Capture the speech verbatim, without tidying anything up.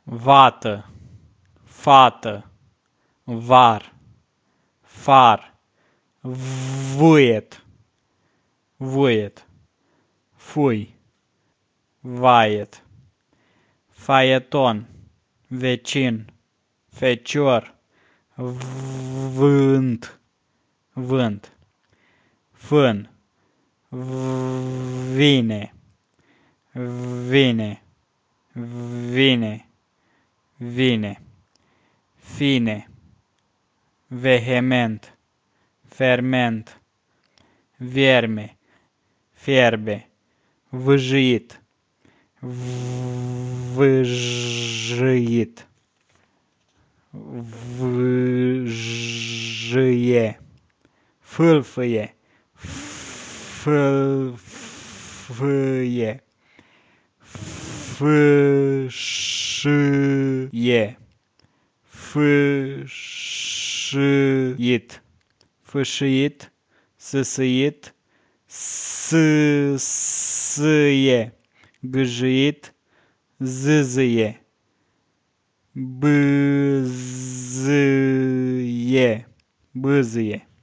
vată, fată, var, far, vuiet, vuiet, fui, vaiet, faeton, vecin, fecior, vânt, vânt, fân, vine, vine, vine, vine, fine, vehement, ferment, vierme, fierbe, vâjit, vâjit, vâjie, fâlfâie, fâlfâie, fâșâie, fâșâit, fâșâit, sâsâit, sâsâie, gâjâit, zâzâie, bâzâie, bâzâie.